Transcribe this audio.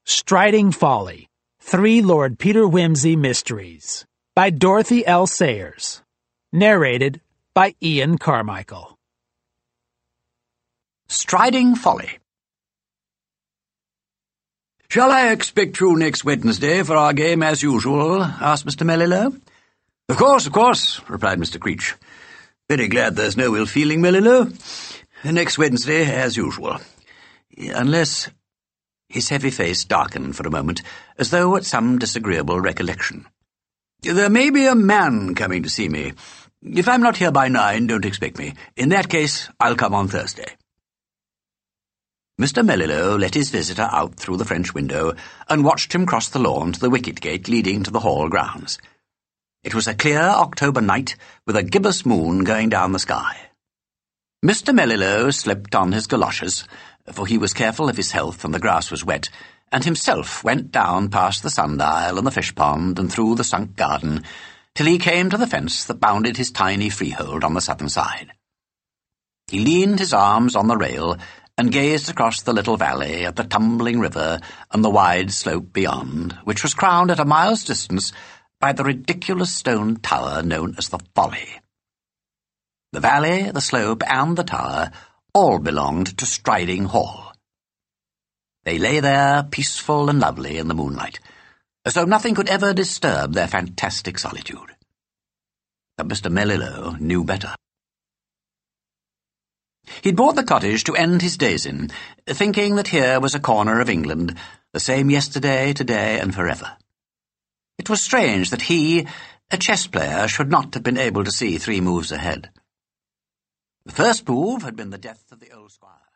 Striding Folly, 3 Lord Peter Wimsey Mysteries, by Dorothy L. Sayers. Narrated by Ian Carmichael. Striding Folly. "Shall I expect you next Wednesday for our game as usual?" asked Mr. Mellilow. Of course," replied Mr. Creech. "Very glad there's no ill feeling, Mellilow. Next Wednesday as usual. Unless—" His heavy face darkened for a moment, as though at some disagreeable recollection. "There may be a man coming to see me. If I'm not here by 9, don't expect me. In that case, I'll come on Thursday." Mr. Mellilow let his visitor out through the French window and watched him cross the lawn to the wicket gate leading to the hall grounds. It was a clear October night with a gibbous moon going down the sky. Mr. Mellilow slipped on his galoshes, for he was careful of his health and the grass was wet, and himself went down past the sundial and the fish pond and through the sunk garden, till he came to the fence that bounded his tiny freehold on the southern side. He leaned his arms on the rail and gazed across the little valley at the tumbling river and the wide slope beyond, which was crowned at a mile's distance by the ridiculous stone tower known as the Folly. The valley, the slope, and the tower all belonged to Striding Hall. They lay there, peaceful and lovely in the moonlight, as though nothing could ever disturb their fantastic solitude. But Mr. Mellilow knew better. He'd bought the cottage to end his days in, thinking that here was a corner of England, the same yesterday, today, and forever. It was strange that he, a chess player, should not have been able to see 3 moves ahead. The first move had been the death of the old squire.